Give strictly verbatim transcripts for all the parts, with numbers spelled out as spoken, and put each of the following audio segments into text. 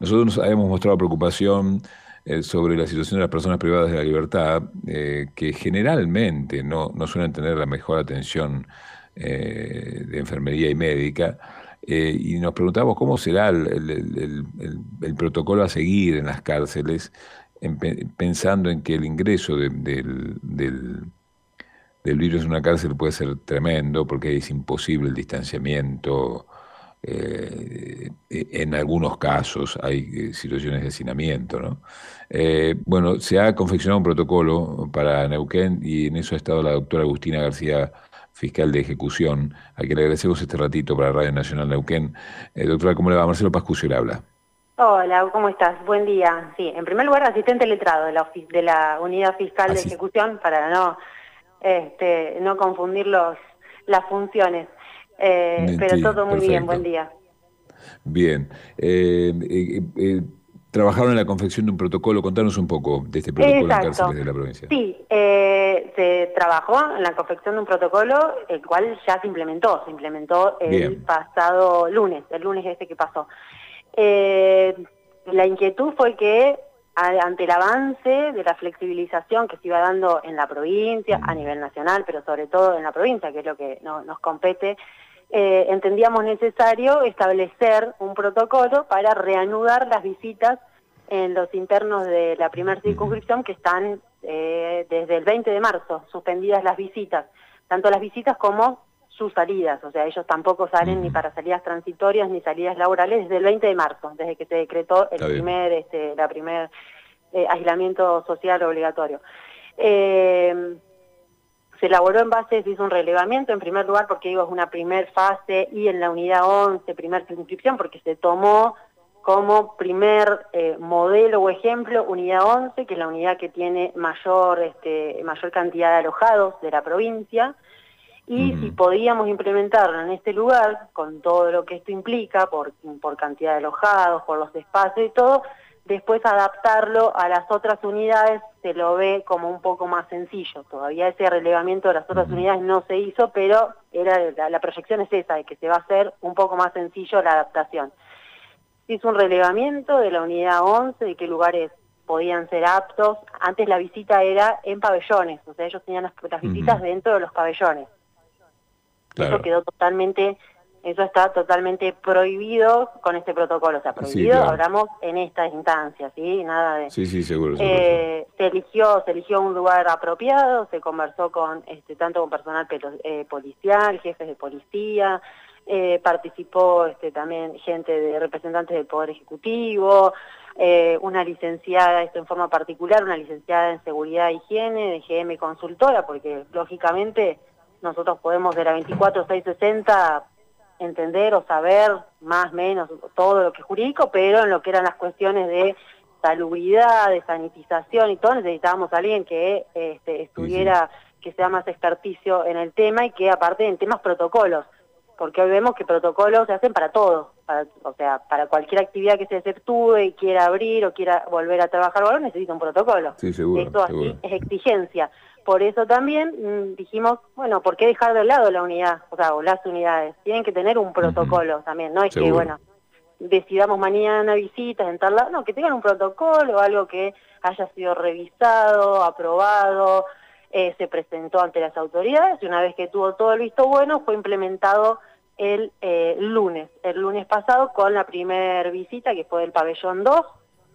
nosotros nos habíamos mostrado preocupación eh, sobre la situación de las personas privadas de la libertad, eh, que generalmente no, no suelen tener la mejor atención eh, de enfermería y médica, eh, y nos preguntamos cómo será el, el- el- el- el- el protocolo a seguir en las cárceles, en pe- pensando en que el ingreso de- del, del- del virus en una cárcel puede ser tremendo, porque es imposible el distanciamiento. eh, en algunos casos hay eh, situaciones de hacinamiento, ¿no? Eh, bueno, se ha confeccionado un protocolo para Neuquén y en eso ha estado la doctora Agustina García, fiscal de ejecución, a quien le agradecemos este ratito para Radio Nacional Neuquén. Eh, doctora, ¿cómo le va? Marcelo Pascucio le habla. Hola, ¿cómo estás? Buen día. Sí, en primer lugar, asistente letrado de la, ofi- de la Unidad Fiscal de Así, Ejecución para no, este, no confundir los, las funciones. Eh, pero sí, todo muy bien, buen perfecto. día. Bien. Eh, eh, eh, trabajaron en la confección de un protocolo. Contanos un poco de este protocolo en cárceles Exacto. de la provincia. Sí, eh, se trabajó en la confección de un protocolo, el cual ya se implementó, se implementó el Bien. pasado lunes, el lunes este que pasó. Eh, la inquietud fue que a- ante el avance de la flexibilización que se iba dando en la provincia, a Mm. nivel nacional, pero sobre todo en la provincia, que es lo que no- nos compete, eh, entendíamos necesario establecer un protocolo para reanudar las visitas en los internos de la primera Ujú. circunscripción, que están eh, desde el veinte de marzo suspendidas las visitas, tanto las visitas como sus salidas, o sea, ellos tampoco salen ni Ujú. para salidas transitorias ni salidas laborales desde el veinte de marzo, desde que se decretó el Está bien. primer, este, la primer eh, aislamiento social obligatorio. Eh, se elaboró en base, se hizo un relevamiento en primer lugar porque digo es una primer fase y en la unidad once, primer circunscripción, porque se tomó como primer eh, modelo o ejemplo unidad once, que es la unidad que tiene mayor, este, mayor cantidad de alojados de la provincia, y si Ujú. podíamos implementarlo en este lugar, con todo lo que esto implica, por, por cantidad de alojados, por los espacios y todo, después adaptarlo a las otras unidades se lo ve como un poco más sencillo. Todavía ese relevamiento de las otras Ujú. unidades no se hizo, pero era la, la proyección es esa, de que se va a hacer un poco más sencillo la adaptación. Se hizo un relevamiento de la unidad once, de qué lugares podían ser aptos. Antes la visita era en pabellones, o sea, ellos tenían las, las visitas Ujú. dentro de los pabellones. Eso Claro. quedó totalmente, eso está totalmente prohibido con este protocolo, o sea, Sí, prohibido, claro. hablamos en esta instancia, ¿sí? Nada de... Sí, sí, seguro, seguro, seguro. Eh, se eligió, se eligió un lugar apropiado, se conversó con, este, tanto con personal pelo- eh, policial, jefes de policía, eh, participó este, también gente de representantes del Poder Ejecutivo, eh, una licenciada, esto en forma particular, una licenciada en Seguridad e Higiene, de G M Consultora, porque lógicamente nosotros podemos de la veinticuatro seiscientos sesenta entender o saber más o menos todo lo que es jurídico, pero en lo que eran las cuestiones de salubridad, de sanitización y todo, necesitábamos a alguien que este, Sí, sí. estuviera, que sea más experticio en el tema y que aparte en temas protocolos, porque hoy vemos que protocolos se hacen para todo, para, o sea, para cualquier actividad que se efectúe y quiera abrir o quiera volver a trabajar o algo, necesita un protocolo. Sí, seguro, Esto así seguro. es exigencia. Por eso también mmm, dijimos, bueno, ¿por qué dejar de lado la unidad? O sea, o las unidades. Tienen que tener un Ujú. protocolo también, no es que, Seguro. bueno, decidamos mañana visitas en tal lado, no, que tengan un protocolo, algo que haya sido revisado, aprobado, eh, se presentó ante las autoridades y una vez que tuvo todo el visto bueno fue implementado el eh, lunes, el lunes pasado con la primer visita que fue del pabellón dos,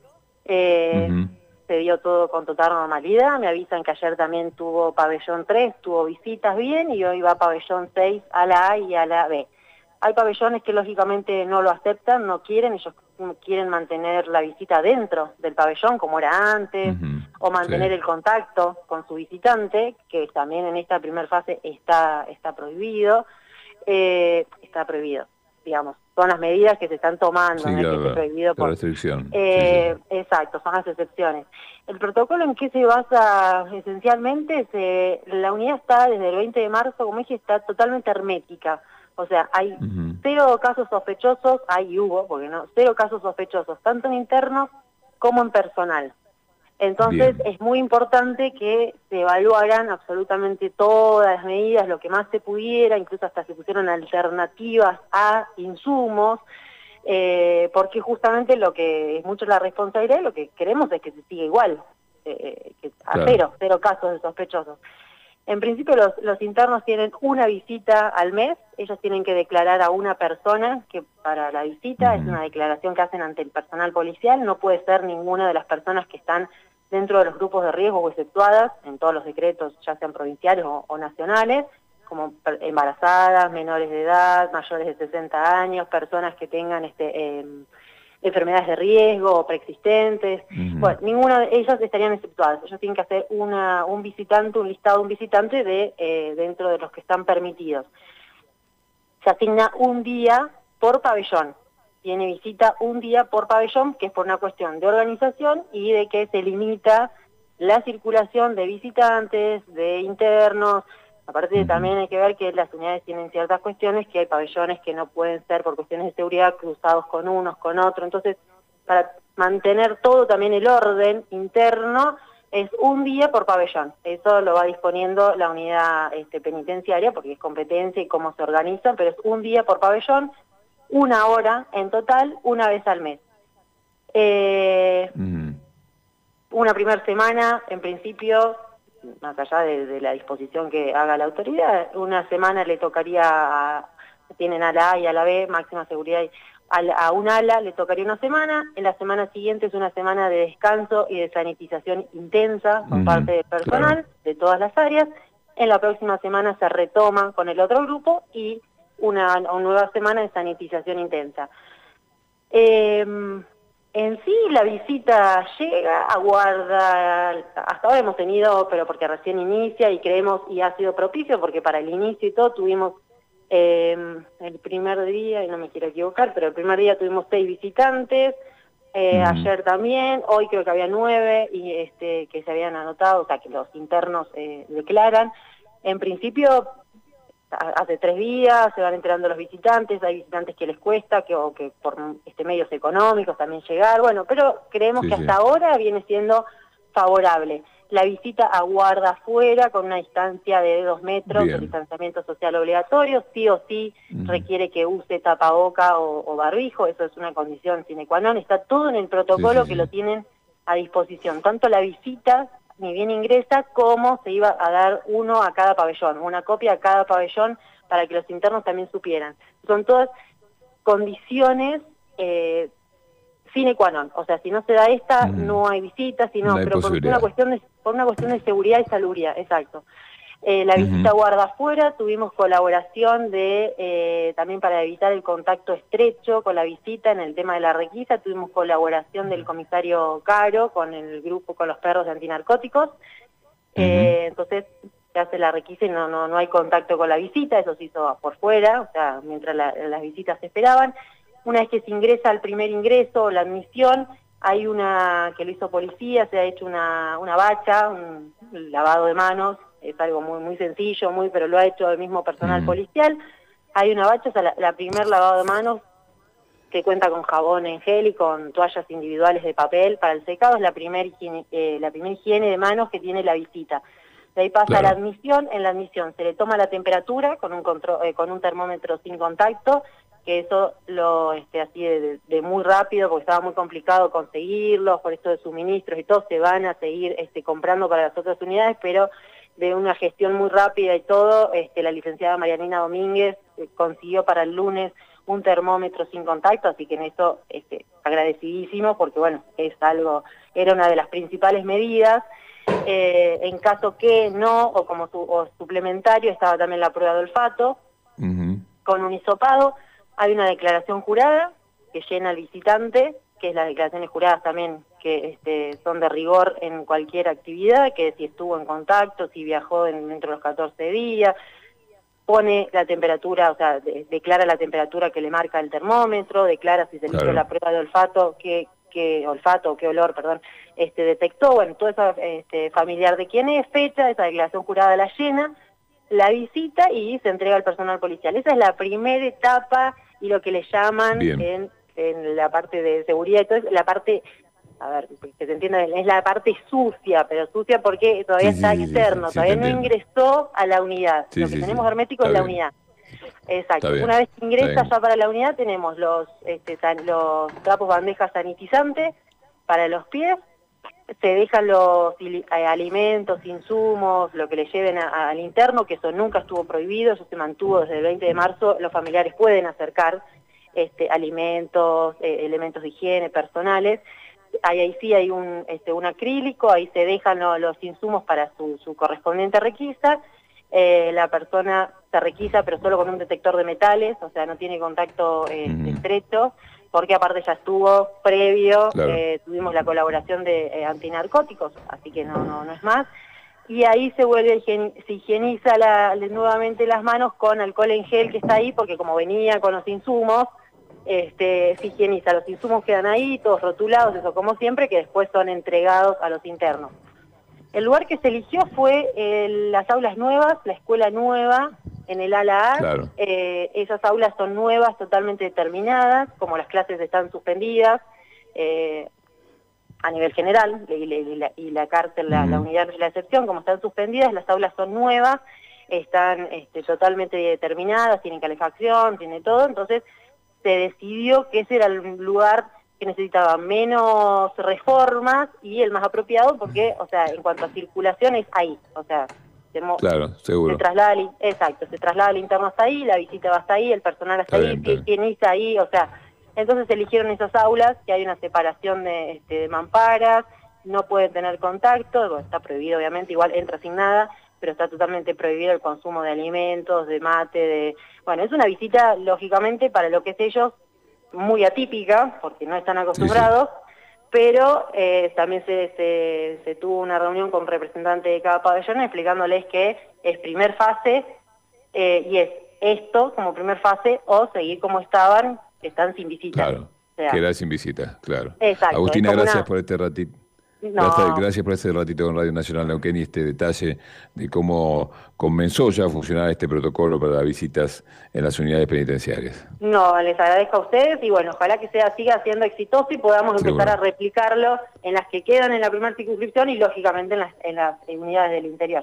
eh, Ujú. se dio todo con total normalidad, me avisan que ayer también tuvo pabellón tres, tuvo visitas bien y hoy va pabellón seis a la A y a la B. Hay pabellones que lógicamente no lo aceptan, no quieren, ellos quieren mantener la visita dentro del pabellón como era antes, Ujú. o Sí. mantener el contacto con su visitante, que también en esta primera fase está, está prohibido, eh, está prohibido, digamos, son las medidas que se están tomando, Sí, no es que esté claro. prohibido La por... restricción. Sí, sí, sí. Eh, exacto, son las excepciones. ¿El protocolo en qué se basa esencialmente? Se, la unidad está desde el veinte de marzo, como dije, está totalmente hermética. O sea, hay Ujú. cero casos sospechosos, hay y hubo, porque no, cero casos sospechosos, tanto en internos como en personal. Entonces Bien. es muy importante que se evaluaran absolutamente todas las medidas, lo que más se pudiera, incluso hasta se pusieron alternativas a insumos, eh, porque justamente lo que es mucho la responsabilidad, lo que queremos es que se siga igual, eh, que a Claro. cero, cero casos de sospechosos. En principio los, los internos tienen una visita al mes, ellos tienen que declarar a una persona que para la visita, Ujú. es una declaración que hacen ante el personal policial, no puede ser ninguna de las personas que están dentro de los grupos de riesgo o exceptuadas en todos los decretos, ya sean provinciales o, o nacionales, como embarazadas, menores de edad, mayores de sesenta años, personas que tengan este eh, enfermedades de riesgo o preexistentes. Ujú. Bueno, ninguna de ellas estarían exceptuadas. Ellos tienen que hacer una, un visitante, un listado de un visitante de eh, dentro de los que están permitidos. Se asigna un día por pabellón. Tiene visita un día por pabellón, que es por una cuestión de organización y de que se limita la circulación de visitantes, de internos. Aparte de, Ujú. también hay que ver que las unidades tienen ciertas cuestiones, que hay pabellones que no pueden ser por cuestiones de seguridad cruzados con unos, con otros. Entonces, para mantener todo también el orden interno, es un día por pabellón. Eso lo va disponiendo la unidad este, penitenciaria, porque es competencia y cómo se organizan, pero es un día por pabellón, una hora en total, una vez al mes. Eh, Ujú. una primera semana, en principio, más allá de, de la disposición que haga la autoridad, una semana le tocaría, a, tienen a la A y a la B, máxima seguridad, y a, la- a un ala le tocaría una semana, en la semana siguiente es una semana de descanso y de sanitización intensa por Ujú. parte del Claro. personal de todas las áreas, en la próxima semana se retoma con el otro grupo y una, una nueva semana de sanitización intensa. Eh, en sí, la visita llega, aguarda, hasta ahora hemos tenido, pero porque recién inicia y creemos, y ha sido propicio, porque para el inicio y todo tuvimos eh, el primer día, y no me quiero equivocar, pero el primer día tuvimos seis visitantes, eh, Ujú. ayer también, hoy creo que había nueve y este que se habían anotado, o sea que los internos eh, declaran. En principio, hace tres días, se van enterando los visitantes, hay visitantes que les cuesta, que, o que por este, medios económicos también llegar, bueno, pero creemos Sí, que sí. hasta ahora viene siendo favorable. La visita aguarda afuera con una distancia de dos metros, el Bien. distanciamiento social obligatorio, sí o sí Ujú. requiere que use tapaboca o, o barbijo, eso es una condición sine qua non, está todo en el Sí, protocolo sí, que sí. lo tienen a disposición, tanto la visita ni bien ingresa, como se iba a dar uno a cada pabellón, una copia a cada pabellón para que los internos también supieran. Son todas condiciones eh, sine qua non, o sea, si no se da esta, Ujú. no hay visitas, No sino, hay pero por una posibilidad. cuestión de, por una cuestión de seguridad y salubridad, exacto. Eh, la visita Ujú. guarda afuera, tuvimos colaboración de eh, también para evitar el contacto estrecho con la visita en el tema de la requisa, tuvimos colaboración del comisario Caro con el grupo, con los perros de antinarcóticos, eh, entonces se hace la requisa y no, no, no hay contacto con la visita, eso se hizo por fuera, o sea, mientras la, las visitas se esperaban. Una vez que se ingresa al primer ingreso, la admisión, hay una que lo hizo policía, se ha hecho una, una bacha, un lavado de manos, es algo muy muy sencillo, muy pero lo ha hecho el mismo personal Ujú. policial. Hay una bacha, o sea, la, la primer lavado de manos que cuenta con jabón en gel y con toallas individuales de papel para el secado, es la primera higiene, eh, la primera higiene de manos que tiene la visita. De ahí pasa Claro. a la admisión, en la admisión se le toma la temperatura con un, control, eh, con un termómetro sin contacto, que eso lo este, así de, de, de muy rápido, porque estaba muy complicado conseguirlos, por esto de suministros y todo, se van a seguir este, comprando para las otras unidades, pero de una gestión muy rápida y todo, este, la licenciada Marianina Domínguez eh, consiguió para el lunes un termómetro sin contacto, así que en eso este, agradecidísimo, porque bueno, es algo, era una de las principales medidas. Eh, en caso que no, o como su, o suplementario, estaba también la prueba de olfato, Ujú. con un hisopado, hay una declaración jurada que llena el visitante, que es las declaraciones juradas también que este, son de rigor en cualquier actividad, que si estuvo en contacto, si viajó en, dentro de los catorce días, pone la temperatura, o sea, de, declara la temperatura que le marca el termómetro, declara si se le hizo Claro. la prueba de olfato, qué, qué olfato, qué olor, perdón, este, detectó, bueno, todo eso este, familiar de quién es, fecha, esa declaración jurada la llena, la visita y se entrega al personal policial. Esa es la primera etapa y lo que le llaman Bien. en, en la parte de seguridad y todo eso, la parte, a ver, que se entienda, es la parte sucia, pero sucia porque todavía Sí, sí, está sí, sí, sí, externo, sí, te todavía no entiendo. ingresó a la unidad. Sí, Lo que sí, sí. tenemos hermético Está es la bien. unidad. Exacto. Una vez que ingresa ya para la unidad tenemos los, este, los trapos bandejas sanitizantes para los pies, se dejan los eh, alimentos, insumos, lo que le lleven a, a, al interno, que eso nunca estuvo prohibido, eso se mantuvo desde el veinte de marzo, los familiares pueden acercar este, alimentos, eh, elementos de higiene personales. Ahí, ahí sí hay un, este, un acrílico, ahí se dejan lo, los insumos para su, su correspondiente requisa. Eh, la persona se requisa pero solo con un detector de metales, o sea, no tiene contacto eh, mm. estrecho, porque aparte ya estuvo previo, claro. eh, tuvimos la colaboración de eh, antinarcóticos, así que no, no, no es más. Y ahí se vuelve, se higieniza la, nuevamente las manos con alcohol en gel que está ahí, porque como venía con los insumos, este, se higieniza, los insumos quedan ahí, todos rotulados, eso como siempre, que después son entregados a los internos. El lugar que se eligió fue eh, las aulas nuevas, la escuela nueva, en el ala A. Claro. Eh, esas aulas son nuevas, totalmente determinadas, como las clases están suspendidas eh, a nivel general, y, y, la, y la cárcel, la, uh-huh. la unidad de la excepción, como están suspendidas, las aulas son nuevas, están este, totalmente determinadas, tienen calefacción, tiene todo, entonces se decidió que ese era el lugar que necesitaba menos reformas y el más apropiado porque, o sea, en cuanto a circulación es ahí, o sea, se, claro, seguro. se traslada, exacto, se traslada el interno hasta ahí, la visita va hasta ahí, el personal hasta ahí, se higieniza ahí, o sea, entonces se eligieron esas aulas, que hay una separación de, este, de mamparas, no pueden tener contacto, bueno, está prohibido obviamente, igual entra sin nada, pero está totalmente prohibido el consumo de alimentos, de mate, de... Bueno, es una visita, lógicamente, para lo que es ellos, muy atípica, porque no están acostumbrados, sí, sí. pero eh, también se, se, se tuvo una reunión con representantes de cada pabellón explicándoles que es primer fase eh, y es esto como primer fase o seguir como estaban, que están sin visita. Claro, o sea, que era sin visita, claro. Exacto. Agustina, gracias una... por este ratito. No. Gracias por este ratito con Radio Nacional Neuquén y este detalle de cómo comenzó ya a funcionar este protocolo para las visitas en las unidades penitenciarias. No, les agradezco a ustedes y bueno, ojalá que sea siga siendo exitoso y podamos empezar Seguro. a replicarlo en las que quedan en la primera circunscripción y lógicamente en las, en las unidades del interior.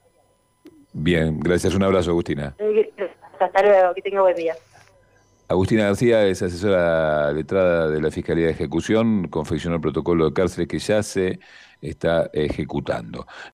Bien, gracias. Un abrazo, Agustina. Hasta luego, que tenga buen día. Agustina García es asesora letrada de la Fiscalía de Ejecución, confeccionó el protocolo de cárceles que ya se está ejecutando.